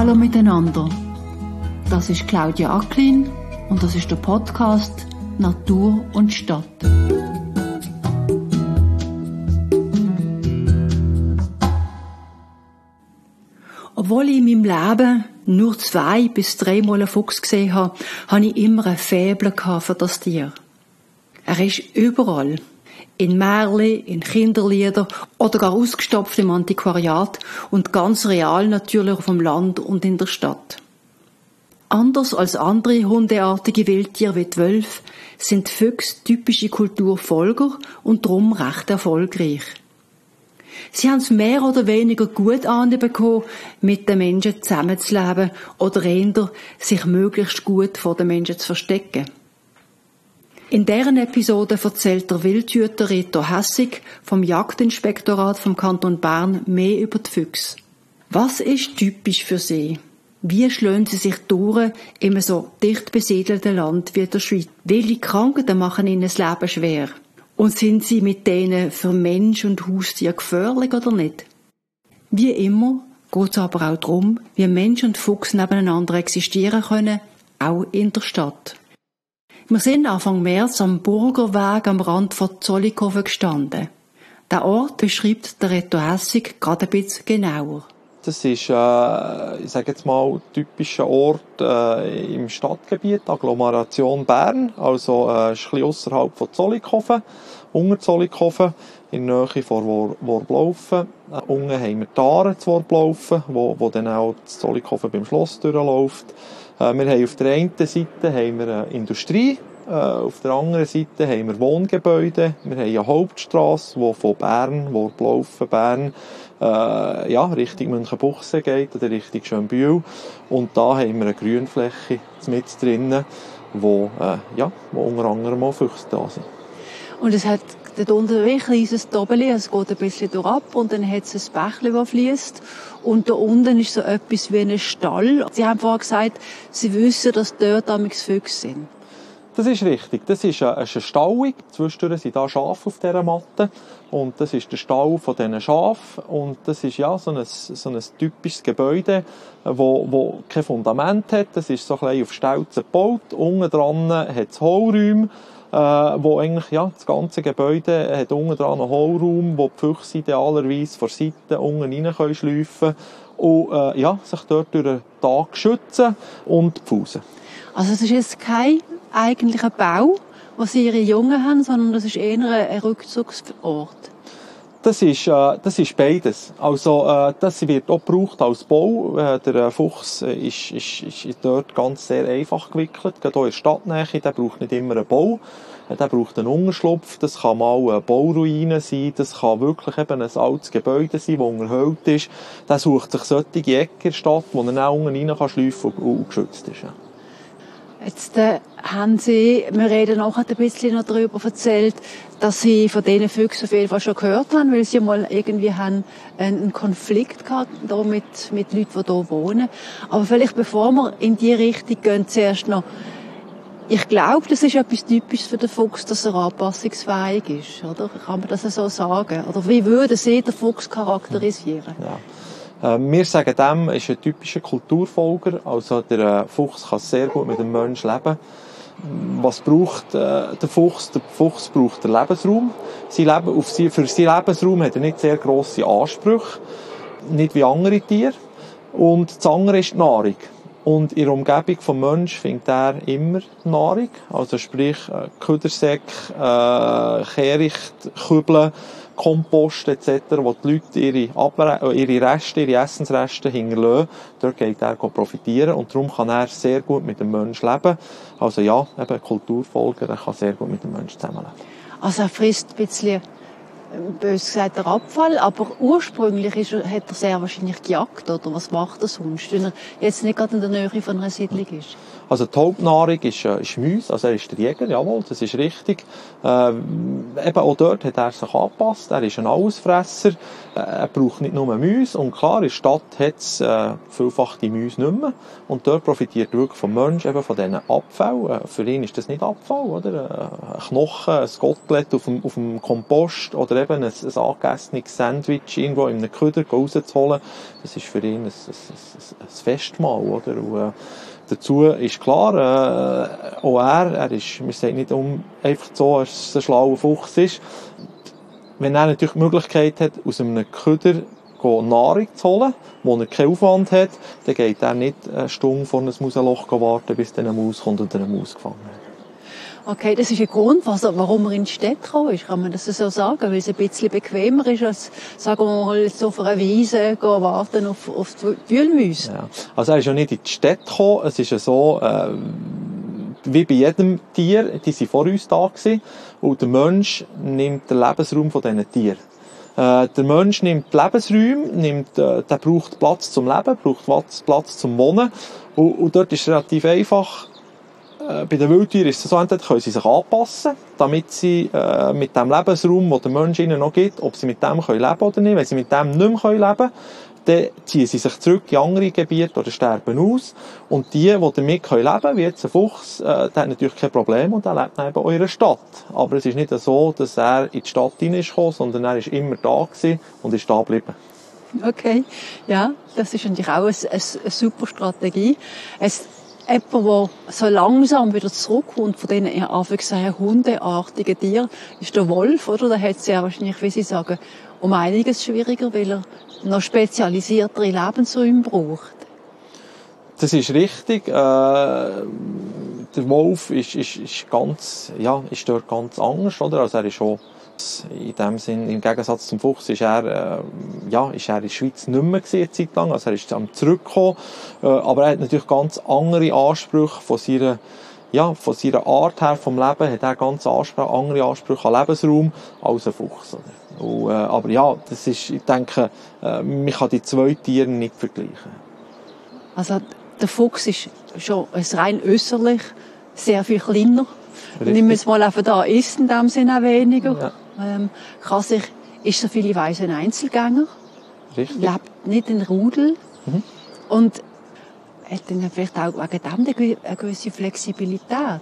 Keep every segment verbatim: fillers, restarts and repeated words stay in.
Hallo miteinander. Das ist Claudia Acklin und das ist der Podcast Natur und Stadt. Obwohl ich in meinem Leben nur zwei bis dreimal einen Fuchs gesehen habe, habe ich immer ein Faible für das Tier. Er ist überall. In Märchen, in Kinderliedern oder gar ausgestopft im Antiquariat und ganz real natürlich auf dem Land und in der Stadt. Anders als andere hundeartige Wildtiere wie die Wölfe sind Füchse typische Kulturfolger und darum recht erfolgreich. Sie haben es mehr oder weniger gut anbekommen, mit den Menschen zusammenzuleben oder eher sich möglichst gut vor den Menschen zu verstecken. In deren Episode erzählt der Wildhüter Reto Hässig vom Jagdinspektorat vom Kanton Bern mehr über die Füchse. Was ist typisch für sie? Wie schlagen sie sich durch in einem so dicht besiedelten Land wie der Schweiz? Welche Krankheiten machen ihnen das Leben schwer? Und sind sie mit denen für Mensch und Haustier gefährlich oder nicht? Wie immer geht es aber auch darum, wie Mensch und Fuchs nebeneinander existieren können, auch in der Stadt. Wir sind Anfang März am Burgerweg am Rand von Zollikofen gestanden. Der Ort beschreibt der Reto Hässig gerade ein bisschen genauer. Das ist, äh, ich sage jetzt mal, ein typischer Ort äh, im Stadtgebiet, Agglomeration Bern, also äh, ist ein bisschen ausserhalb von Zollikofen, unter Zollikofen, in der Nähe von Wor- Worblaufen. Äh, unten haben wir die Aare zu Worblaufen, wo, wo dann auch das Zollikofen beim Schloss durchläuft. Äh, wir haben auf der einen Seite haben wir eine Industrie, äh, auf der anderen Seite haben wir Wohngebäude. Wir haben eine Hauptstrasse, die von Bern, Worblaufen, Bern, äh, ja, Richtung Münchenbuchsee geht oder Richtung Schönbühl. Und da haben wir eine Grünfläche mit drinnen, wo, äh, ja, wo unter anderem auch Füchse da sind. Und es hat dort unten ein kleines Dobeli, es geht ein bisschen durchab und dann hat es ein Bächlein, das fließt. Und da unten ist so etwas wie ein Stall. Sie haben vorhin gesagt, Sie wissen, dass dort amigs Füchse sind. Das ist richtig. Das ist eine, eine Stallung. Zwischendurch sind da Schafe auf dieser Matte. Und das ist der Stall von diesen Schafen. Und das ist ja so ein, so ein typisches Gebäude, wo, wo kein Fundament hat. Das ist so ein bisschen auf Stelzen gebaut. Unten dran hat es Hohlräume. Äh, wo eigentlich, ja, das ganze Gebäude hat unten dran einen Hohlraum, wo die Füchse idealerweise von der Seite unten rein können schleifen und, äh, ja, sich dort durch den Tag schützen und pfusen. Also es ist jetzt kein eigentlicher Bau, wo Sie Ihre Jungen haben, sondern das ist eher ein Rückzugsort. Das ist, äh, das ist beides. Also, äh, das wird auch gebraucht als Bau. Äh, der Fuchs ist, ist, ist dort ganz sehr einfach gewickelt. Gerade auch in der Stadtnähe, der braucht nicht immer einen Bau. Der braucht einen Unterschlupf. Das kann mal eine Bauruine sein. Das kann wirklich eben ein altes Gebäude sein, das unterhöhlt ist. Der sucht sich solche Ecken in der Stadt, wo er dann unten rein schleifen kann und, und geschützt ist. Ja. Jetzt äh, haben Sie, wir reden nachher ein bisschen noch darüber erzählt, dass Sie von diesen Füchsen auf jeden Fall schon gehört haben, weil Sie mal irgendwie haben einen Konflikt gehabt da mit, mit Leuten, die hier wohnen. Aber vielleicht bevor wir in die Richtung gehen, zuerst noch, ich glaube, das ist etwas Typisches für den Fuchs, dass er anpassungsfähig ist, oder? Kann man das so sagen? Oder wie würde Sie den Fuchs charakterisieren? Ja. Wir sagen dem, ist ein typischer Kulturfolger, also der Fuchs kann sehr gut mit dem Menschen leben. Was braucht äh, der Fuchs? Der Fuchs braucht den Lebensraum. Sein Leben, auf sie, für seinen Lebensraum hat er nicht sehr grosse Ansprüche, nicht wie andere Tiere. Und das andere ist die Nahrung. Und in der Umgebung des Menschen findet er immer Nahrung, also sprich äh, Ködersäcke, äh, Kehricht, Kübeln, Kompost et cetera, wo die Leute ihre, Abre- ihre Reste, ihre Essensreste hinterlassen. Dort geht er profitieren und darum kann er sehr gut mit dem Menschen leben. Also ja, eben Kulturfolger, er kann sehr gut mit dem Menschen zusammenleben. Also er frisst ein bisschen, bös gesagt, der Abfall, aber ursprünglich ist er, hat er sehr wahrscheinlich gejagt, oder was macht er sonst, wenn er jetzt nicht gerade in der Nähe von einer Siedlung ist? Also die Hauptnahrung ist, äh, ist Mäuse, also er ist der Jäger, jawohl, das ist richtig. Äh, eben auch dort hat er sich angepasst, er ist ein Allesfresser, äh, er braucht nicht nur Mäuse und klar, in der Stadt hat es äh, vielfach die Mäuse nicht mehr und dort profitiert er wirklich vom Mensch, eben von diesen Abfällen. Äh, für ihn ist das nicht Abfall, oder? Ein Knochen, ein Kotelett auf dem, auf dem Kompost oder eben ein, ein angegessenes Sandwich irgendwo in einem Köder rauszuholen, das ist für ihn ein, ein, ein, ein Festmahl, oder? Und, äh, dazu ist klar, äh, auch er, er ist, wir sagen nicht um, einfach so, dass er ein schlauer Fuchs ist. Wenn er natürlich die Möglichkeit hat, aus einem Köder Nahrung zu holen, wo er keinen Aufwand hat, dann geht er nicht eine Stunde vor einem Mausenloch warten, bis dann eine Maus kommt und eine Maus gefangen hat. Okay, das ist ein Grund, warum er in die Stadt gekommen ist, kann man das so sagen, weil es ein bisschen bequemer ist, als, sagen wir mal, so auf einer Wiese gehen, warten auf, auf die Wühlmäuse. Ja. Also er ist ja nicht in die Stadt gekommen, es ist ja so, äh, wie bei jedem Tier, die waren vor uns da gewesen, und der Mensch nimmt den Lebensraum von diesen Tieren. Äh, der Mensch nimmt die Lebensräume, nimmt, äh, der braucht Platz zum Leben, braucht Platz, Platz zum Wohnen, und, und dort ist es relativ einfach. Bei den Wildtieren ist es so, entweder können sie sich anpassen, damit sie äh, mit dem Lebensraum, den der Mensch ihnen noch gibt, ob sie mit dem können leben oder nicht. Wenn sie mit dem nicht mehr leben können, dann ziehen sie sich zurück in andere Gebiete oder sterben aus. Und die, die damit leben können, wie jetzt ein Fuchs, äh, der hat natürlich kein Problem und der lebt eben auch in einer Stadt. Aber es ist nicht so, dass er in die Stadt hineingekommen ist, sondern er ist immer da gewesen und ist da geblieben. Okay, ja, das ist natürlich auch eine, eine, eine super Strategie. Es Jemand, der so langsam wieder zurückkommt von diesen in Anführungszeichen hundeartigen Tieren, ist der Wolf, oder? Da hat es ja wahrscheinlich, wie Sie sagen, um einiges schwieriger, weil er noch spezialisiertere Lebensräume braucht. Das ist richtig. Äh, der Wolf ist, ist, ist ganz, ja, ist dort ganz anders, oder? Also er ist schon in dem Sinn, im Gegensatz zum Fuchs, ist er, äh, ja, ist er in der Schweiz nicht mehr gewesen, eine Zeit lang. Also er ist am zurückgekommen. Äh, aber er hat natürlich ganz andere Ansprüche von seiner, ja, von seiner Art her vom Leben, hat er ganz Ansprüche, andere Ansprüche an Lebensraum als ein Fuchs, oder? Und, äh, aber ja, das ist, ich denke, äh, man kann die zwei Tiere nicht vergleichen. Also, der Fuchs ist schon rein äußerlich sehr viel kleiner. Nimm es mal einfach da, isst in dem Sinne auch weniger. Ja. Ähm, kann sich, ist so viele Weise ein Einzelgänger. Richtig. Lebt nicht in Rudel. Mhm. Und hat dann vielleicht auch wegen dem eine gewisse Flexibilität.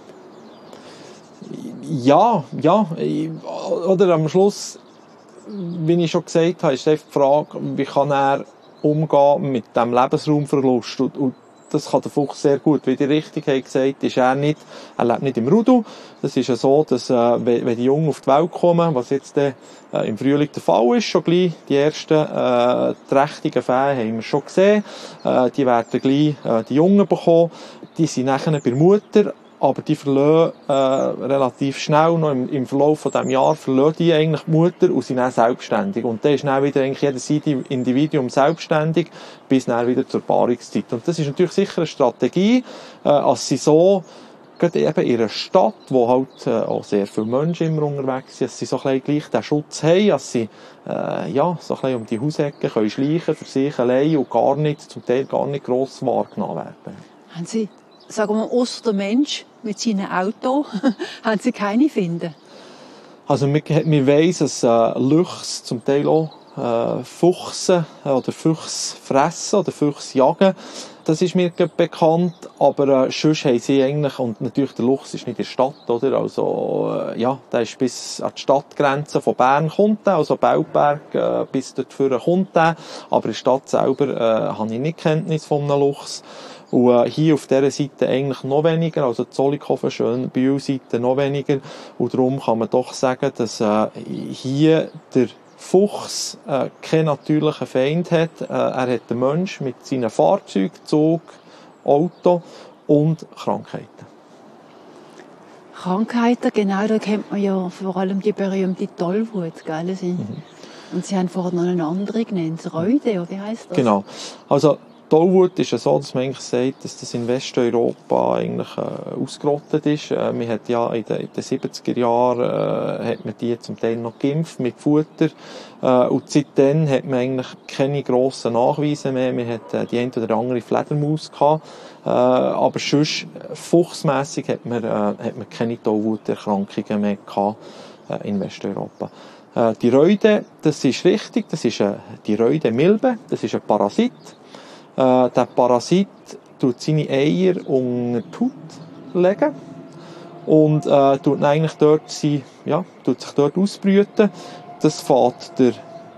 Ja, ja. Oder am Schluss, wie ich schon gesagt habe, ist die Frage, wie kann er umgehen mit dem Lebensraumverlust. Und, und das kann der Fuchs sehr gut. Wie die richtig haben gesagt, ist er nicht, er lebt nicht im Rudel. Das ist ja so, dass, äh, wenn die Jungen auf die Welt kommen, was jetzt äh, im Frühling der Fall ist, schon gleich die ersten, äh, trächtigen Fähe haben wir schon gesehen. Äh, die werden gleich, äh, die Jungen bekommen. Die sind nachher bei der Mutter. Aber die verlassen äh, relativ schnell, noch im, im Verlauf von diesem Jahr, verlassen die eigentlich die Mutter und sind dann selbstständig. Und dann ist dann wieder eigentlich jedes Individuum selbstständig, bis dann wieder zur Paarungszeit. Und das ist natürlich sicher eine Strategie, äh, als sie so, gerade eben in einer Stadt, wo halt äh, auch sehr viele Menschen immer unterwegs sind, dass sie so ein bisschen gleich den Schutz haben, dass sie äh, ja, so ein bisschen um die Hausecken können schleichen für sich allein und gar nicht, zum Teil gar nicht gross wahrgenommen werden. Haben Sie, sagen wir, ausser der Mensch mit seinem Auto, haben Sie keine finden? Also, wir, wir weiss, dass äh, Luchs zum Teil auch äh, Fuchsen äh, oder Füchse fressen oder Füchse jagen. Das ist mir bekannt, aber äh, sonst haben sie eigentlich, und natürlich der Luchs ist nicht in der Stadt, oder? Also, äh, ja, der ist bis an die Stadtgrenze von Bern kommt der, also Belberg, äh, bis dort vorne kommt der. Aber in der Stadt selber äh, habe ich nicht Kenntnis von einem Luchs. Und äh, hier auf dieser Seite eigentlich noch weniger, also Zollikofen, Schönbühl-Seite noch weniger. Und darum kann man doch sagen, dass äh, hier der Fuchs äh, keinen natürlichen Feind hat. Äh, er hat den Mensch mit seinen Fahrzeugen, Zug, Auto und Krankheiten. Krankheiten, genau, da kennt man ja vor allem die berühmte Tollwut, gell? Sie? Mhm. Und Sie haben vorhin noch eine andere genannt, Reude, oder wie heisst das? Genau. Also, Tollwut ist ja so, dass man eigentlich sagt, dass das in Westeuropa eigentlich äh, ausgerottet ist. Äh, man hat ja in den, in den siebziger Jahren äh, hat man die zum Teil noch geimpft mit Futter. Äh, und seitdem hat man eigentlich keine grossen Nachweise mehr. Man hat äh, die eine oder andere Fledermaus gehabt. Äh, aber sonst, fuchsmässig hat man, äh, hat man keine Tollwuterkrankungen mehr gehabt äh, in Westeuropa. Äh, die Reude, das ist richtig, das ist äh, die Reude-Milbe, das ist ein Parasit. Äh, der Parasit tut seine Eier unter die Haut legen und äh, tut eigentlich dort sie, ja, tut sich dort ausbrüten. Das fängt der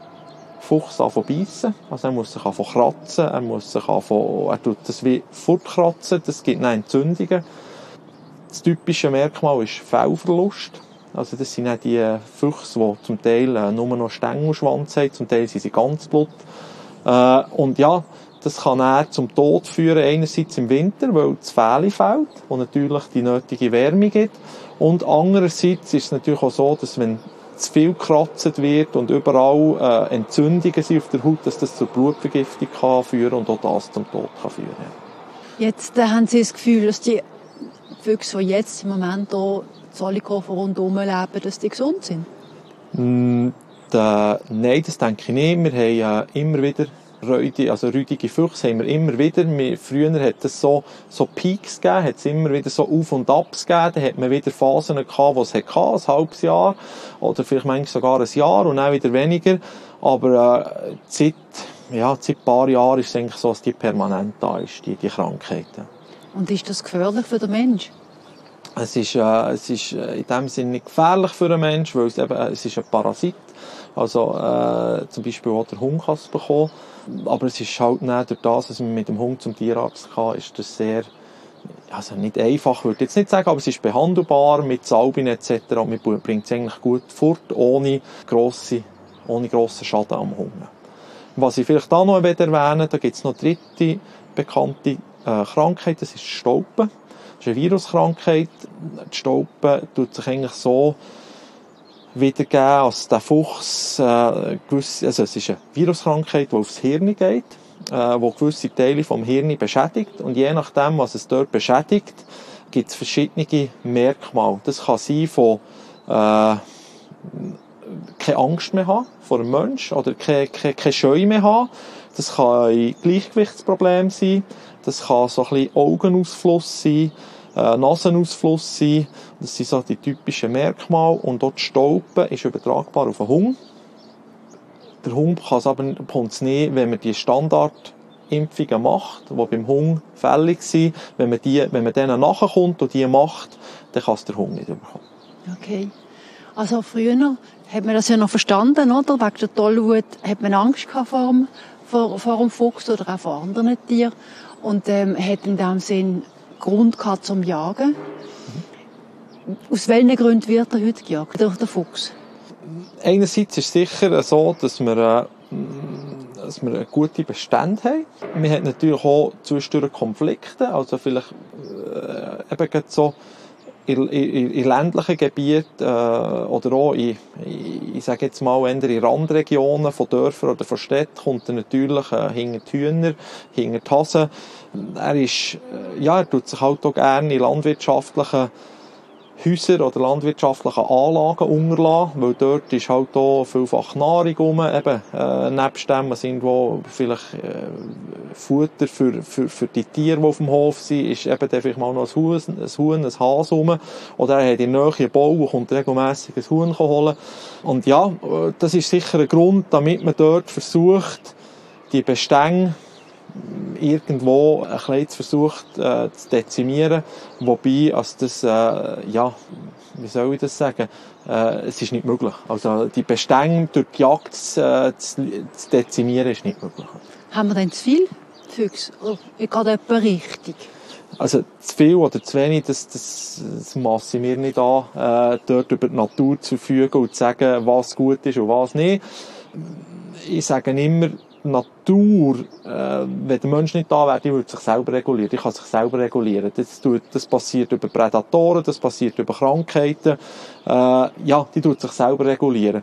Fuchs an zu beißen. Also er muss sich an zu kratzen, er muss sich an zu, er tut das wie fortkratzen, das gibt dann Entzündungen. Das typische Merkmal ist Fellverlust. Also das sind auch die Füchse, die zum Teil äh, nur noch Stängelschwanz haben, zum Teil sind sie ganz blut. Äh, und ja, das kann eher zum Tod führen, einerseits im Winter, weil das Fell fehlt, wo natürlich die nötige Wärme gibt. Und andererseits ist es natürlich auch so, dass wenn zu viel gekratzt wird und überall äh, Entzündungen sind auf der Haut, dass das zur Blutvergiftung kann führen und auch das zum Tod kann führen. Jetzt äh, haben Sie das Gefühl, dass die Füchse, die jetzt im Moment hier in Zollikofen rundherum leben, dass die gesund sind? Mm, da, nein, das denke ich nicht. Wir haben äh, immer wieder Reude, also räudige Füchse haben wir immer wieder. Wir, früher hat es so, so Peaks gegeben, hat es immer wieder so Auf- und Abs gegeben. Da hat man wieder Phasen gehabt, die es hatte, ein halbes Jahr oder vielleicht manchmal sogar ein Jahr und dann wieder weniger. Aber äh, seit, ja, seit ein paar Jahren ist es eigentlich so, dass die permanent da ist, die, die Krankheiten. Und ist das gefährlich für den Menschen? Es ist, äh, es ist in dem Sinne nicht gefährlich für den Menschen, weil es eben, es ist ein Parasit. Also, äh, zum Beispiel auch der Hund kann es bekommen. Aber es ist halt nicht durch das, dass man mit dem Hund zum Tierarzt kann, ist das sehr, also nicht einfach, würde ich jetzt nicht sagen, aber es ist behandelbar mit Salben et cetera. Und man bringt es eigentlich gut fort, ohne grosse, ohne grossen Schaden am Hund. Was ich vielleicht auch noch erwähnen, da gibt es noch eine dritte bekannte äh, Krankheit, das ist Staupen. Das ist eine Viruskrankheit. Die Staupen tut sich eigentlich so wiedergeben, als der Fuchs äh, gewisse, also es ist eine Viruskrankheit, die aufs Hirn geht, äh, wo gewisse Teile vom Hirn beschädigt und je nachdem, was es dort beschädigt, gibt es verschiedene Merkmale. Das kann sein von äh, keine Angst mehr haben vor einem Menschen oder keine, keine, keine Scheu mehr haben. Das kann ein Gleichgewichtsproblem sein, das kann so ein bisschen Augenausfluss sein, äh, Nasenausfluss sein. Das sind so die typischen Merkmale. Und auch die Staupen ist übertragbar auf den Hund. Der Hund kann es aber nicht, wenn man die Standardimpfungen macht, die beim Hund fällig sind. Wenn man, die, wenn man denen nachkommt und die macht, dann kann es der Hund nicht bekommen. Okay. Also früher hat man das ja noch verstanden, oder? Wegen der Tollwut hat man Angst gehabt vor dem, vor, vor dem Fuchs oder auch vor anderen Tieren. Und ähm, hat in dem Sinn Grund gehabt zum Jagen. Mhm. Aus welchen Gründen wird er heute gejagt durch den Fuchs? Einerseits ist es sicher so, dass wir, äh, dass wir gute Bestände haben. Wir haben natürlich auch zwischendurch Konflikte, also vielleicht äh, eben gerade so in, in, in ländlichen Gebieten äh, oder auch in, in, ich sage jetzt mal, eher in Randregionen von Dörfern oder von Städten kommt er natürlich äh, hinter die Hühner, hinter die Hasen. Er ist, äh, ja, er tut sich halt auch gerne in landwirtschaftlichen Häuser oder landwirtschaftlichen Anlagen unterlassen, weil dort ist halt auch vielfach Nahrung rum, eben, äh, nebst dem sind wo vielleicht äh, Futter für, für, für die Tiere, die auf dem Hof sind, ist eben dann vielleicht mal noch ein Huhn, ein, Huhn, ein Hase rum, oder er hat in der Nähe einen Bau und kommt regelmässig ein Huhn holen. Und ja, das ist sicher ein Grund, damit man dort versucht, die Bestände irgendwo ein bisschen versucht äh, zu dezimieren, wobei also das, äh, ja, wie soll ich das sagen, äh, es ist nicht möglich. Also die Bestände durch die Jagd äh, zu, zu dezimieren ist nicht möglich. Haben wir denn zu viel Füchse? Oder gerade etwa richtig? Also zu viel oder zu wenig, das, das, das masse ich mir nicht an, äh, dort über die Natur zu verfügen und zu sagen, was gut ist und was nicht. Ich sage immer, die Natur, äh, wenn der Mensch nicht da wäre, die würde sich selber regulieren, die kann sich selber regulieren. Das, tut, das passiert über Prädatoren, das passiert über Krankheiten, äh, ja, die tut sich selber regulieren. Äh,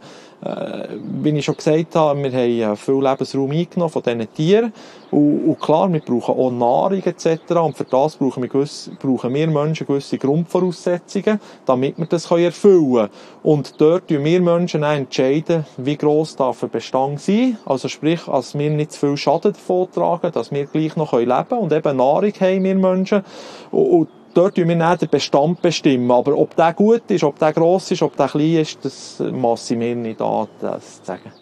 äh, wie ich schon gesagt habe, wir haben viel Lebensraum eingenommen von diesen Tieren. Und, und klar, wir brauchen auch Nahrung et cetera. Und für das brauchen wir, gewisse, brauchen wir Menschen gewisse Grundvoraussetzungen, damit wir das erfüllen können. Und dort entscheiden wir Menschen auch entscheiden, wie gross darf ein Bestand sein. Also sprich, dass wir nicht zu viel Schaden davon tragen, dass wir gleich noch leben können. Und eben Nahrung haben wir Menschen. Und, und dort bestimmen wir nicht den Bestand bestimmen. Aber ob der gut ist, ob der gross ist, ob der klein ist, das masse mir nicht an, das zu sagen.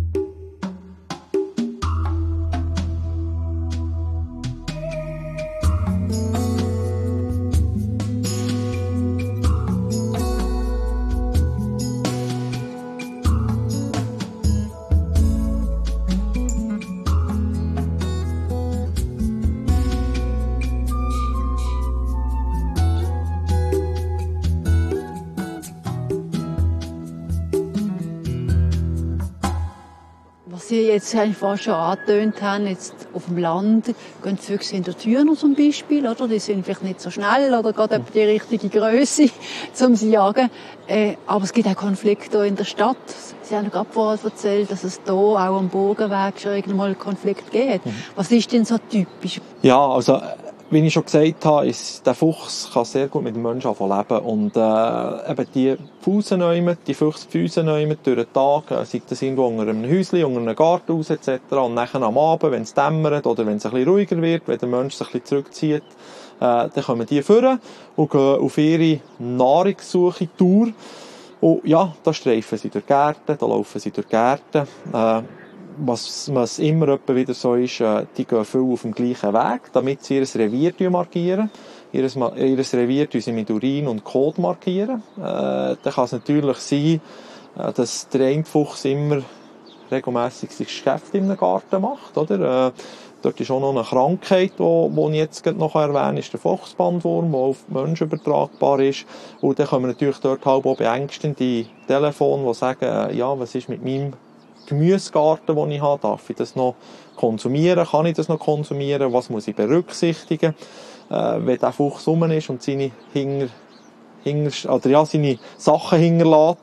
Was Sie jetzt fast schon angetönt haben, jetzt auf dem Land gehen die Füchse hinter die Hühner zum Beispiel, oder? Die sind vielleicht nicht so schnell oder gerade die richtige Grösse, um sie zu jagen. Äh, aber es gibt auch Konflikte in der Stadt. Sie haben gerade vorher erzählt, dass es hier auch am Bogenweg schon irgendwann einen Konflikt gibt. Mhm. Was ist denn so typisch? Ja, also wie ich schon gesagt habe, ist, der Fuchs kann sehr gut mit dem Menschen leben. Und äh, eben die Fusen nehmen, die Füchse nehmen durch den Tag, äh, sei das irgendwo unter einem Häuschen, unter einem Gartenhaus et cetera. Und nachher am Abend, wenn es dämmert oder wenn es ein bisschen ruhiger wird, wenn der Mensch sich ein bisschen zurückzieht, äh, dann kommen die führen und gehen auf ihre Nahrungssuche Tour. Und ja, da streifen sie durch Gärten, da laufen sie durch Gärten. Äh, Was, was immer etwa wieder so ist, äh, die gehen viel auf dem gleichen Weg, damit sie ihr Revier markieren. Ihr, ihr Revier sie mit Urin und Kot markieren. Äh, dann kann es natürlich sein, äh, dass der eine Fuchs immer regelmässig sich Geschäft in einem Garten macht, oder? Äh, dort ist auch noch eine Krankheit, die, die ich jetzt noch erwähne, ist der Fuchsbandwurm, der auf Menschen übertragbar ist. Und dann kommen natürlich dort halb auch beängstende Telefone, die sagen, äh, ja, was ist mit meinem Gemüsegarten, den ich habe, darf ich das noch konsumieren, kann ich das noch konsumieren, was muss ich berücksichtigen, äh, wenn der Fuchs rum ist und seine Hinger, Hinger, oder ja, seine Sachen hinterlässt.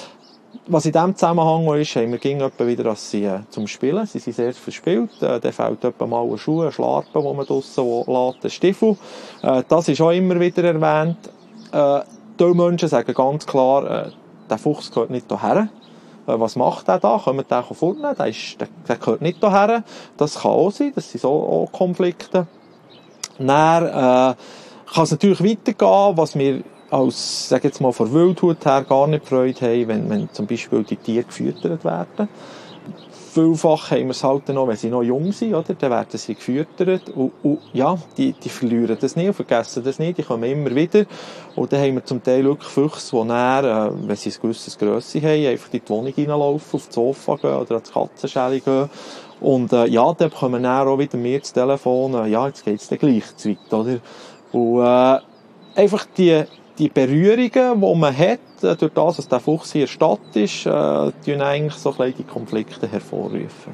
Was in diesem Zusammenhang ist, haben wir ging etwa wieder, dass sie äh, zum Spielen, sie sind sehr verspielt, äh, dann fällt etwa mal ein Schuh, ein Schlarpen, den man draussen lässt, ein Stiefel. Äh, das ist auch immer wieder erwähnt. Äh, die Menschen sagen ganz klar, äh, der Fuchs gehört nicht hierher. Was macht der da? Können wir den vornehmen? Der, ist, der, der gehört nicht hierher. Das kann auch sein. Das sind so auch Konflikte. Dann äh, kann es natürlich weitergehen, was wir als, sag jetzt mal, von Wildhut her gar nicht Freude haben, wenn, wenn zum Beispiel die Tiere gefüttert werden. Vielfach haben wir es halt noch, wenn sie noch jung sind, oder? Dann werden sie gefüttert. Und, und ja, die, die verlieren das nicht und vergessen das nicht. Die kommen immer wieder. Und dann haben wir zum Teil wirklich Füchse, die dann, äh, wenn sie ein gewisses Grösse haben, einfach in die Wohnung reinlaufen, auf das Sofa gehen oder ans Katzenschäli gehen. Und äh, ja, dann bekommen dann auch wieder mehr das Telefon, äh, ja, jetzt geht's dann gleich zu weit, oder? Und äh, einfach die, die Berührungen, die man hat, durch das, dass der Fuchs hier in der Stadt ist, äh, tun eigentlich so ein bisschen die Konflikte hervorrufen.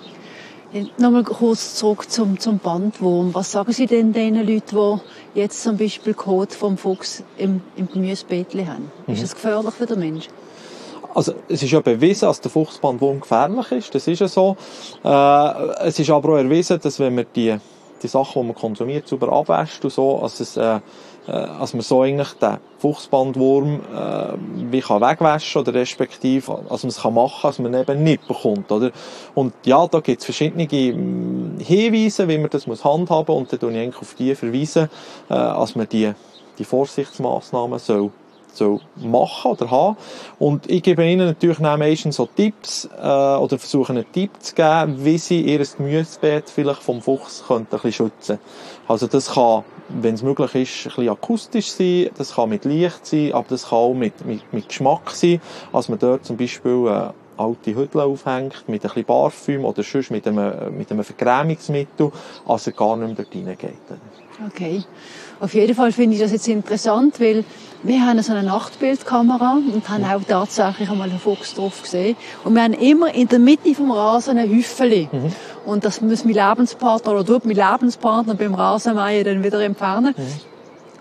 Nochmal kurz zurück zum, zum Bandwurm. Was sagen Sie denn den Leuten, die jetzt zum Beispiel Kot vom Fuchs im, im Gemüsebeetli haben? Mhm. Ist das gefährlich für den Menschen? Also, es ist ja bewiesen, dass der Fuchsbandwurm gefährlich ist. Das ist ja so. Äh, es ist aber auch erwiesen, dass wenn man die, die Sachen, die man konsumiert, sauber abwäscht und so, dass es, äh, dass man so eigentlich den Fuchsbandwurm äh, wie kann wegwaschen oder respektive, dass man es kann machen, dass man eben nicht bekommt, oder? Und ja, da gibt es verschiedene Hinweise, wie man das muss handhaben, und dann verweise ich eigentlich auf die verweisen, äh, dass man die, die Vorsichtsmaßnahmen soll so machen oder haben. Und ich gebe Ihnen natürlich meistens so Tipps, äh, oder versuche einen Tipp zu geben, wie Sie Ihr Gemüsebeet vielleicht vom Fuchs könnten ein bisschen schützen. Also das kann, wenn es möglich ist, ein bisschen akustisch sein, das kann mit Licht sein, aber das kann auch mit, mit, mit Geschmack sein, als man dort zum Beispiel äh, alte Hüttel aufhängt, mit ein bisschen Parfüm oder sonst mit einem, mit einem Vergrämungsmittel, als er gar nicht mehr dort reingeht. Okay. Auf jeden Fall finde ich das jetzt interessant, weil wir haben so eine Nachtbildkamera und haben auch tatsächlich einmal einen Fuchs drauf gesehen. Und wir haben immer in der Mitte vom Rasen ein Häufchen. Mhm. Und das muss mein Lebenspartner oder tut mein Lebenspartner beim Rasenmähen dann wieder entfernen. Mhm.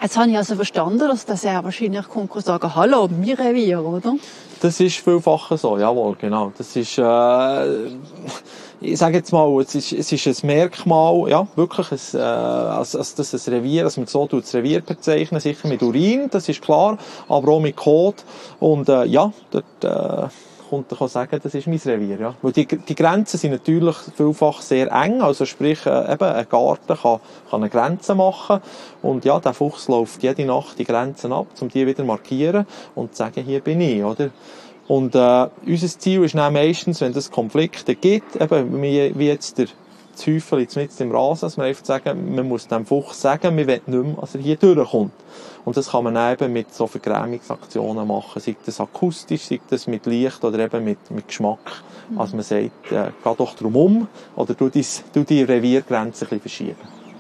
Jetzt habe ich also verstanden, dass der sehr wahrscheinlich kommt und sagen, hallo, mein Revier, oder? Das ist vielfach so, jawohl, genau. Das ist, äh, ich sage jetzt mal, es ist, es ist ein Merkmal, ja, wirklich, ein, äh, als, als das ein Revier, dass man so das Revier bezeichnen, sicher mit Urin, das ist klar, aber auch mit Kot. Und, äh, ja, dort, äh, kommt er sagen, das ist mein Revier, ja. Weil die, die Grenzen sind natürlich vielfach sehr eng, also sprich, äh, eben, ein Garten kann, kann eine Grenze machen. Und ja, der Fuchs läuft jede Nacht die Grenzen ab, um die wieder zu markieren und zu sagen, hier bin ich, oder? Und, äh, unser Ziel ist dann meistens, wenn es Konflikte gibt, eben, wie, wie jetzt der, das Häufchen jetzt mit im Rasen, dass man einfach sagen, man muss dem Fuchs sagen, wir wollen nicht mehr, dass er hier durchkommt. Und das kann man eben mit so Vergrämungsaktionen machen, sei das akustisch, sei das mit Licht oder eben mit, mit Geschmack. Mhm. Also man sagt, äh, geh doch drum um oder du die, du die Reviergrenze ein bisschen verschieben.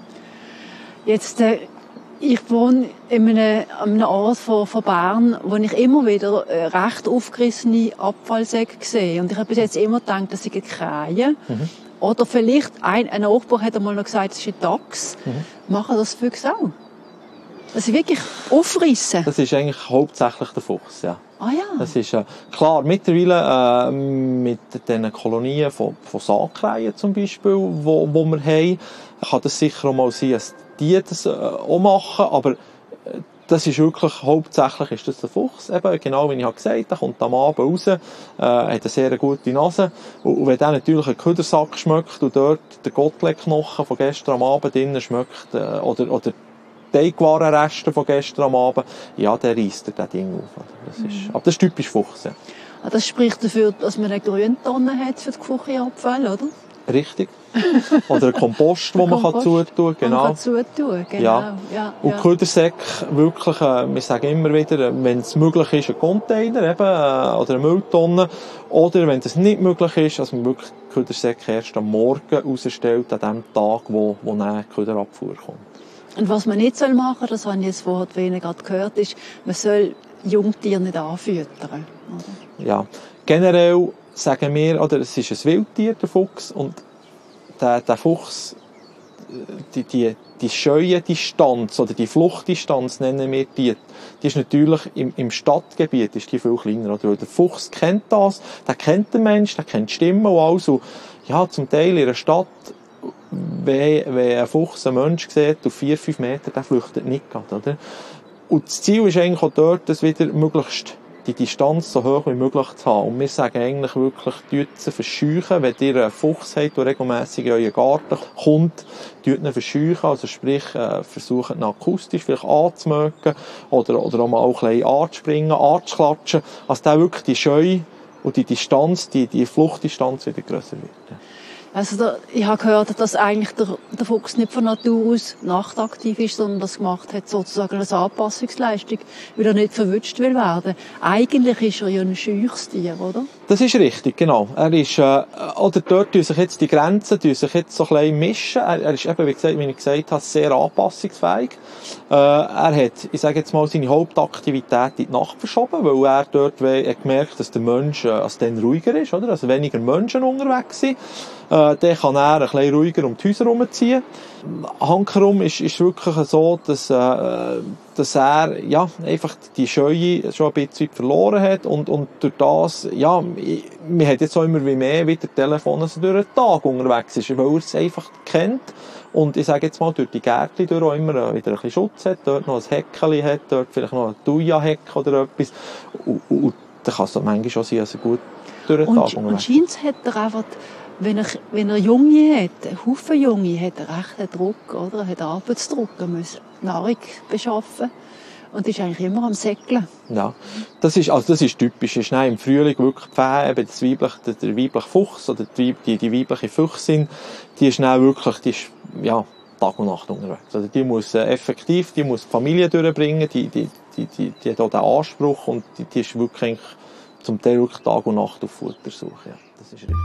Jetzt, äh, ich wohne in einem, an einem Ort von, von Bern, wo ich immer wieder äh, recht aufgerissene Abfallsäcke sehe. Und ich habe bis jetzt immer gedacht, das sind Krähen. Mhm. Oder vielleicht, ein, ein Nachbar hat einmal noch gesagt, das ist ein Dachs. Mhm. Machen das Füchse auch? Das ist wirklich aufrissen. Das ist eigentlich hauptsächlich der Fuchs, ja. Ah ja. Das ist, äh, klar, mittlerweile, äh, mit den Kolonien von, von Saatkrähen zum Beispiel, wo, wo wir haben, kann das sicher auch mal sein, dass die das äh, auch machen, aber äh, das ist wirklich, hauptsächlich ist das der Fuchs, eben, genau wie ich habe gesagt, der kommt am Abend raus, äh, hat eine sehr gute Nase, und, und wenn der natürlich einen Ködersack schmeckt und dort der Gottleibknochen von gestern am Abend drinnen schmeckt, äh, oder, oder Teigwarenreste von gestern am Abend, ja, der reisst er das Ding auf. Das ist, mhm. Aber das ist typisch Fuchs, ja. Das spricht dafür, dass man eine Grüntonne hat für die Küchenabfälle, oder? Richtig. Oder ein Kompost, den man Kompost, zutun kann. Genau. Man kann zutun, genau. Ja. Ja, und ja. Ködersäcke, wirklich, äh, wir sagen immer wieder, wenn es möglich ist, ein Container eben, äh, oder eine Mülltonne. Oder wenn das nicht möglich ist, dass man wirklich Ködersäcke erst am Morgen rausstellt, an dem Tag, wo, wo eine Köderabfuhr kommt. Und was man nicht machen soll, das habe ich jetzt vorhin weniger gehört, ist, man soll Jungtiere nicht anfüttern. Oder? Ja, generell sagen wir, oder es ist ein Wildtier, der Fuchs, und der, der Fuchs, die, die, die Scheuendistanz oder die Fluchtdistanz nennen wir die, die ist natürlich im, im Stadtgebiet ist die viel kleiner. Oder? Der Fuchs kennt das, der kennt den Mensch, der kennt die Stimmen und alles. Und ja, zum Teil in einer Stadt, wenn, wenn ein Fuchs einen Mensch sieht, auf vier, fünf Meter, der flüchtet nicht gerade, oder? Und das Ziel ist eigentlich auch dort, dass wieder möglichst die Distanz so hoch wie möglich zu haben. Und wir sagen eigentlich wirklich, tut sie verscheuchen. Wenn ihr einen Fuchs habt, der regelmässig in euren Garten kommt, tut ihn verscheuchen. Also sprich, äh, versucht ihn akustisch vielleicht anzumögen oder, oder auch mal ein bisschen anzuspringen, anzuklatschen. Also der wirklich die Scheu und die Distanz, die, die Fluchtdistanz wieder grösser wird. Also da, ich habe gehört, dass eigentlich der, der Fuchs nicht von Natur aus nachtaktiv ist, sondern das gemacht hat sozusagen als Anpassungsleistung, weil er nicht verwünscht will werden. Eigentlich ist er ja ein scheuches Tier, oder? Das ist richtig, genau. Er ist, äh, oder dort tun sich jetzt die Grenzen, tun sich jetzt so ein bisschen mischen. Er, er ist eben, wie, gesagt, wie ich gesagt habe, sehr anpassungsfähig. Äh, er hat, ich sage jetzt mal, seine Hauptaktivität in die Nacht verschoben, weil er dort we- gemerkt, dass der Mensch, äh, als dann ruhiger ist, oder? Also weniger Menschen unterwegs sind. Äh, dann kann er ein bisschen ruhiger um die Häuser herumziehen. Hankerum ist, ist wirklich so, dass, äh, dass er, ja, einfach die Scheue schon ein bisschen verloren hat und, und durch das, ja, man hat jetzt auch immer wie mehr wieder Telefon, dass er durch den Tag unterwegs ist, weil er es einfach kennt. Und ich sage jetzt mal, durch die Gärtchen durch auch immer wieder ein bisschen Schutz hat, dort noch ein Häckchen hat, dort vielleicht noch ein Thuja-Heck oder etwas. Und, und, und dann kann es manchmal schon sein, dass er gut durch den und, Tag unterwegs ist. Und scheint hat er einfach, wenn er, wenn er Junge hat, einen Haufen Junge, hat er echt einen Druck, oder? Er hat Arbeitsdruck, er muss Nahrung beschaffen. Und ist eigentlich immer am Säckeln. Ja, das ist, also das ist typisch. Es ist im Frühling wirklich die Fähe, eben das weibliche, der, der weibliche Fuchs oder die, die, die weibliche Füchsin, die ist dann wirklich, die ist, ja, Tag und Nacht unterwegs. Also die muss äh, effektiv, die muss die Familie durchbringen, die, die, die, die, die hat auch den Anspruch und die, die ist wirklich zum Teil wirklich Tag und Nacht auf Futtersuche. Ja, das ist richtig.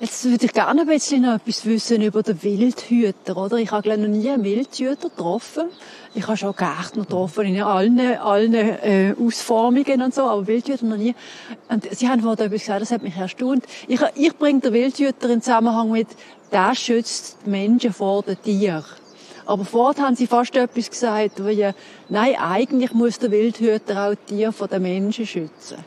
Jetzt würde ich gerne ein bisschen noch etwas wissen über den Wildhüter, oder? Ich habe glaube noch nie einen Wildhüter getroffen. Ich habe schon Gärtner getroffen in allen, allen äh, Ausformungen und so, aber Wildhüter noch nie. Und Sie haben vorhin etwas gesagt, das hat mich erstaunt. Ich, ich bringe den Wildhüter in Zusammenhang mit, der schützt die Menschen vor den Tieren. Aber vorher haben Sie fast etwas gesagt, wie, nein, eigentlich muss der Wildhüter auch die Tiere vor den Menschen schützen.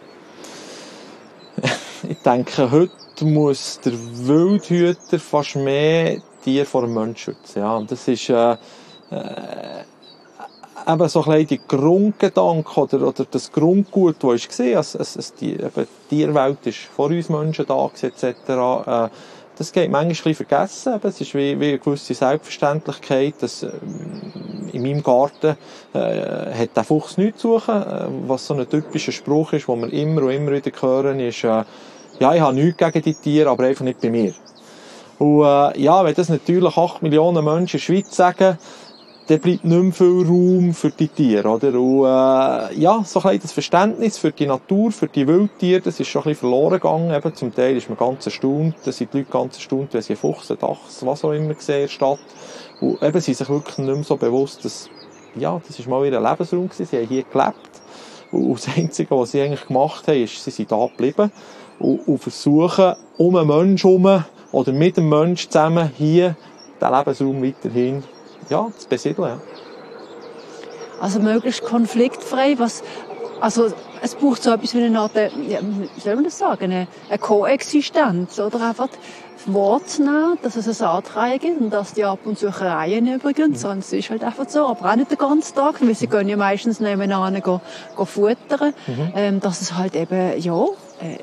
Ich denke, heute muss der Wildhüter fast mehr Tiere vor dem Menschen schützen. Ja, und das ist äh, äh, eben so ein bisschen die Grundgedanke oder, oder das Grundgut, das war, also, also die, eben die Tierwelt ist vor uns Menschen da et cetera. Äh, das geht manchmal ein bisschen vergessen. Eben, es ist wie, wie eine gewisse Selbstverständlichkeit, dass äh, in meinem Garten äh, hat der Fuchs nichts zu suchen. Äh, was so ein typischer Spruch ist, den wir immer und immer wieder hören, ist, äh, ja, ich habe nichts gegen die Tiere, aber einfach nicht bei mir. Und äh, ja, wenn das natürlich acht Millionen Menschen in der Schweiz sagen, dann bleibt nicht mehr viel Raum für die Tiere, oder? Und äh, ja, so ein bisschen das Verständnis für die Natur, für die Wildtiere, das ist schon ein bisschen verloren gegangen. Eben, zum Teil ist man ganz erstaunt, da sind die Leute ganz erstaunt, wenn sie einen Fuchs, einen Dachs, was auch immer sehen in der Stadt. Und eben, sie sind sich wirklich nicht mehr so bewusst, dass, ja, das ist mal ihr Lebensraum gewesen, sie haben hier gelebt. Und das Einzige, was sie eigentlich gemacht haben, ist, sie sind da geblieben und, und versuchen, um einen Menschen herum oder mit dem Menschen zusammen hier den Lebensraum weiterhin ja, zu besiedeln. Ja. Also möglichst konfliktfrei, was, also es braucht so etwas wie eine Art, ja, wie soll man das sagen, eine, eine Koexistenz, oder einfach das Wort zu nehmen, dass es eine Saatreihe gibt und dass die ab und zu reihen übrigens, mhm. Sonst ist halt einfach so, aber auch nicht den ganzen Tag, weil sie gehen ja meistens nebeneinander go, go futtern, mhm. ähm, dass es halt eben, ja, äh,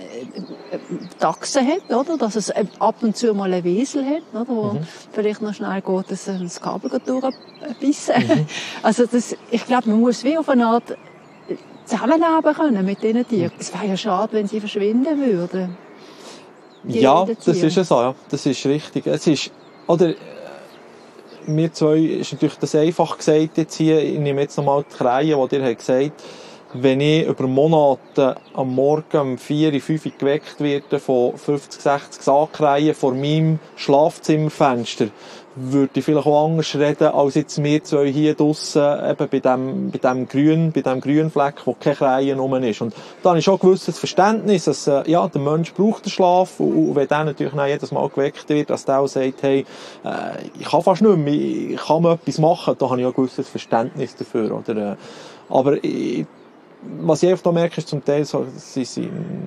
Dachsen hat, oder? Dass es ab und zu mal ein Wiesel hat, oder? Wo mhm. vielleicht noch schnell geht, dass das Kabel durchbissen. Mhm. Also das, ich glaube, man muss wie auf eine Art zusammenleben können mit diesen Tieren. Es wäre ja schade, wenn sie verschwinden würden. Ja, das ist es so, ja. Das ist richtig. Es ist, oder, wir zwei ist natürlich das einfach gesagt jetzt hier, ich nehme jetzt nochmal die Krähen, die dir gesagt haben, wenn ich über Monate am Morgen um vier, fünf geweckt werde von fünfzig, sechzig Saatkrähen vor meinem Schlafzimmerfenster, würde ich vielleicht auch anders reden, als jetzt wir zwei hier draussen, eben bei dem, bei dem Grün, bei dem grünen Fleck, wo keine Krähen rum ist. Und da habe ich schon ein gewisses Verständnis, dass, äh, ja, der Mensch braucht den Schlaf, und, und wenn der natürlich dann jedes Mal geweckt wird, dass der auch sagt, hey, äh, ich kann fast nicht mehr, ich kann mal etwas machen, da habe ich auch ein gewisses Verständnis dafür, oder, äh, aber ich, was ich einfach da merke, ist zum Teil so, sie sind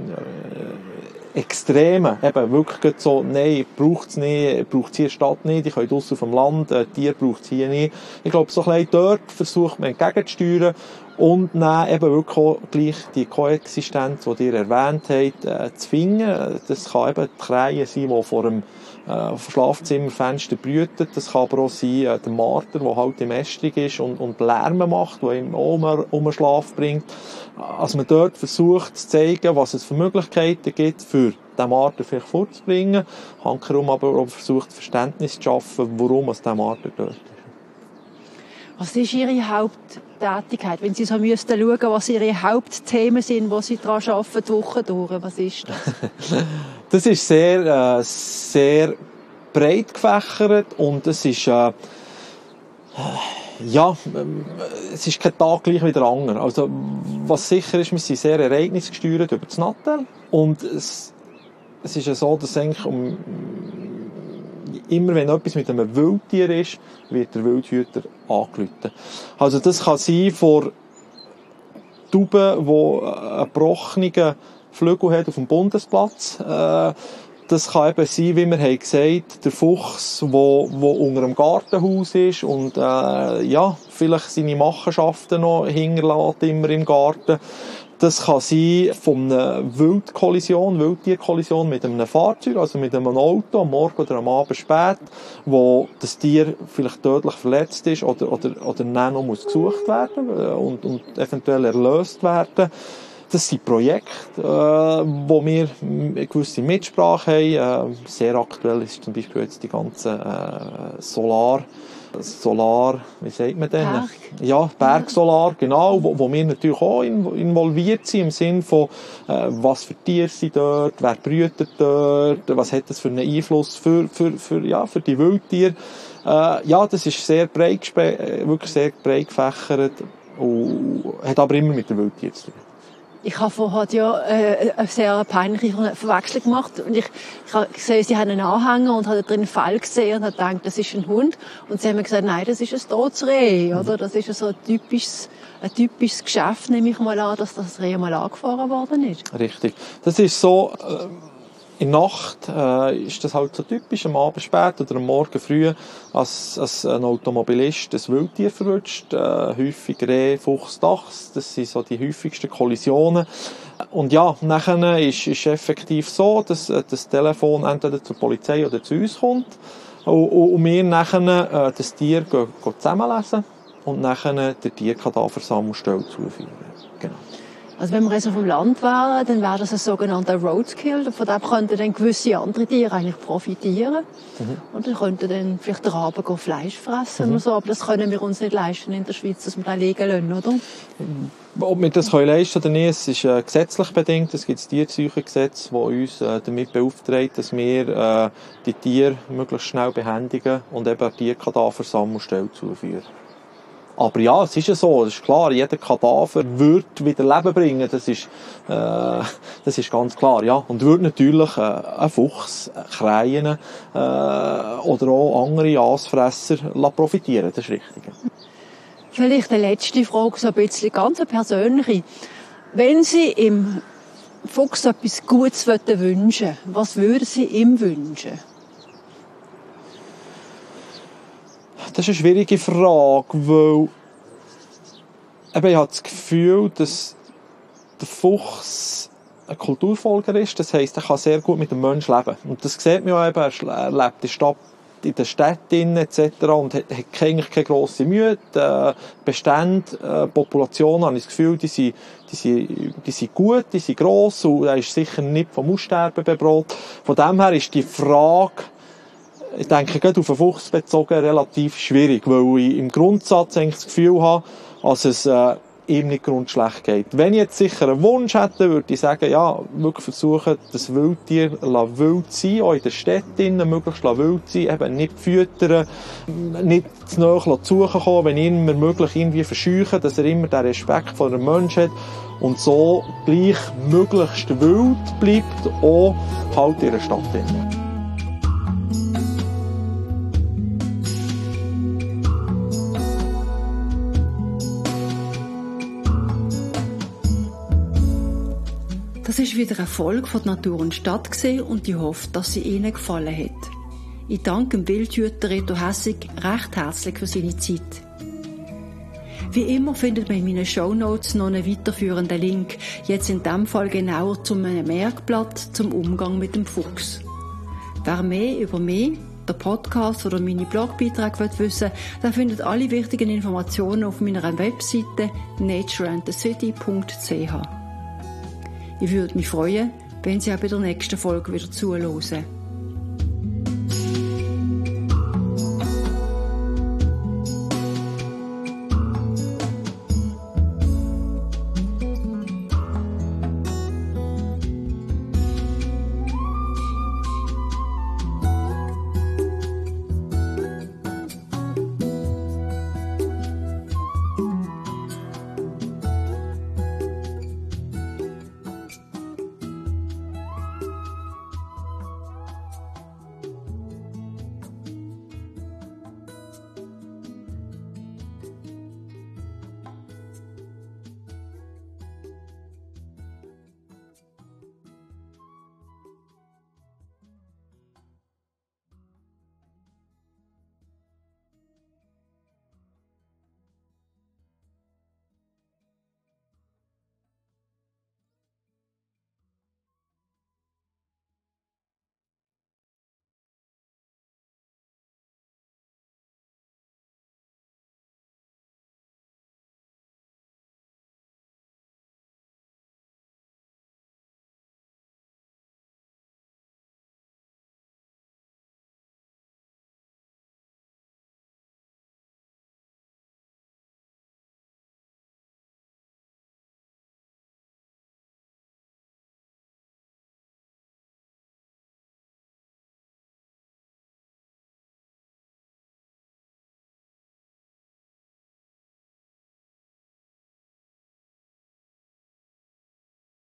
äh, Extreme, eben wirklich so, nein, braucht's nicht, braucht's hier in der Stadt nicht, ich kann draussen auf dem Land, äh, Tier braucht's hier nicht. Ich glaube, so ein bisschen dort versucht man entgegenzusteuern und dann eben wirklich auch gleich die Koexistenz, die ihr erwähnt habt, äh, zu finden. Das kann eben die Krähe sein, die vor dem äh, Schlafzimmerfenster brütet. Das kann aber auch sein, äh, der Marder, der halt im Ästrig ist und, und Lärm macht, der ihm auch um, um den Schlaf bringt. Also man dort versucht zu zeigen, was es für Möglichkeiten gibt, für den Marder vielleicht vorzubringen. Hankerum aber auch versucht, Verständnis zu schaffen, warum es der Marder dort ist. Was ist Ihre Haupttätigkeit? Wenn Sie so müssten schauen, was Ihre Hauptthemen sind, wo Sie daran arbeiten, die Woche durch, was ist das? Das ist sehr, äh, sehr breit gefächert und es ist, äh, ja, es ist kein Tag gleich wie der andere. Also, was sicher ist, wir sind sehr ereignisgesteuert über das Nattel und es, es ist ja so, dass eigentlich um, immer wenn etwas mit einem Wildtier ist, wird der Wildhüter angerufen. Also das kann sein vor Tauben, die einen gebrochenen Flügel hat auf dem Bundesplatz. Äh, das kann eben sein, wie wir haben gesagt, der Fuchs, der unter dem Gartenhaus ist und äh, ja, vielleicht seine Machenschaften noch hinterlässt, immer im Garten. Das kann sein von einer Wildkollision, Wildtierkollision mit einem Fahrzeug, also mit einem Auto, am Morgen oder am Abend spät, wo das Tier vielleicht tödlich verletzt ist oder, oder, oder dann noch muss gesucht werden und, und eventuell erlöst werden. Das sind Projekte, äh, wo wir eine gewisse Mitsprache haben. Äh, sehr aktuell ist zum Beispiel jetzt die ganze äh, Solar Solar, wie sagt man denn? Berg. Ja, Bergsolar, genau, wo, wo wir natürlich auch involviert sind, im Sinne von, äh, was für Tiere sind dort, wer brütet dort, was hat das für einen Einfluss für, für, für, ja, für die Wildtiere. Äh, ja, das ist sehr breit, wirklich sehr breit gefächert und hat aber immer mit den Wildtieren zu tun. Ich habe vorher ja äh, eine sehr peinliche Verwechslung gemacht und ich, ich habe gesehen, sie haben einen Anhänger und habe drin einen Fall gesehen und habe gedacht, das ist ein Hund und sie haben mir gesagt, nein, das ist ein totes Reh, oder? Das ist so ein typisches, ein typisches Geschäft, nehme ich mal an, dass das Reh mal angefahren worden ist. Richtig. Das ist so, äh, in der Nacht äh, ist das halt so typisch, am Abend spät oder am Morgen früh, als, als ein Automobilist ein Wildtier verwünscht, äh, häufig Reh, Fuchs, Dachs, das sind so die häufigsten Kollisionen. Und ja, nachher ist es effektiv so, dass äh, das Telefon entweder zur Polizei oder zu uns kommt und, und wir nachher äh, das Tier gehen, gehen zusammenlesen und nachher der Tierkadaversammelstelle zuführen. Genau. Also wenn wir jetzt auf dem Land wären, dann wäre das ein sogenannter Roadkill. Von dem könnten dann gewisse andere Tiere eigentlich profitieren. Mhm. Und dann könnten dann vielleicht der Raben Fleisch fressen mhm. oder so. Aber das können wir uns nicht leisten in der Schweiz, dass wir das liegen lassen, oder? Ob wir das können leisten oder nicht, es ist äh, gesetzlich bedingt. Es gibt das Tierseuchengesetz, das uns äh, damit beauftragt, dass wir äh, die Tiere möglichst schnell behändigen und eben die Tierkadaversammelstelle zuführen. Aber ja, es ist ja so, es ist klar, jeder Kadaver wird wieder Leben bringen, das ist, äh, das ist ganz klar, ja. Und würde natürlich äh, ein Fuchs, Krähen äh, oder auch andere Aasfresser profitieren, das ist richtig. Vielleicht die letzte Frage, so ein bisschen ganz persönliche. Wenn Sie im Fuchs etwas Gutes wünschen würden, was würden Sie ihm wünschen? Das ist eine schwierige Frage, weil eben, ich habe das Gefühl, dass der Fuchs ein Kulturfolger ist. Das heisst, er kann sehr gut mit dem Menschen leben. Und das sieht man ja eben, er lebt in, Stadt, in der Stadt et cetera und hat, hat eigentlich keine grosse Mühe. Die Bestände, äh, Populationen, habe ich das Gefühl, die sind, die sind, die sind gut, die sind gross und er ist sicher nicht vom Aussterben bedroht. Von dem her ist die Frage, ich denke, gerade auf den Fuchs bezogen relativ schwierig, weil ich im Grundsatz eigentlich das Gefühl habe, dass es äh, ihm nicht grundschlecht geht. Wenn ich jetzt sicher einen Wunsch hätte, würde ich sagen, ja, wirklich versuchen, das Wildtier wild zu sein, auch in der Stadt drinnen, möglichst wild zu sein, eben nicht füttern, nicht zu nahe zu suchen kommen, wenn immer möglich irgendwie verscheuchen, dass er immer den Respekt vor dem Menschen hat und so gleich möglichst wild bleibt, auch halt in der Stadt drinnen. Das ist wieder eine Folge von Natur und Stadt und ich hoffe, dass sie Ihnen gefallen hat. Ich danke dem Wildhüter Reto Hässig recht herzlich für seine Zeit. Wie immer findet man in meinen Shownotes noch einen weiterführenden Link, jetzt in diesem Fall genauer zu einem Merkblatt zum Umgang mit dem Fuchs. Wer mehr über mich, der Podcast oder meine Blogbeiträge wissen will, der findet alle wichtigen Informationen auf meiner Webseite nature and the city punkt c h. Ich würde mich freuen, wenn Sie auch bei der nächsten Folge wieder zuhören.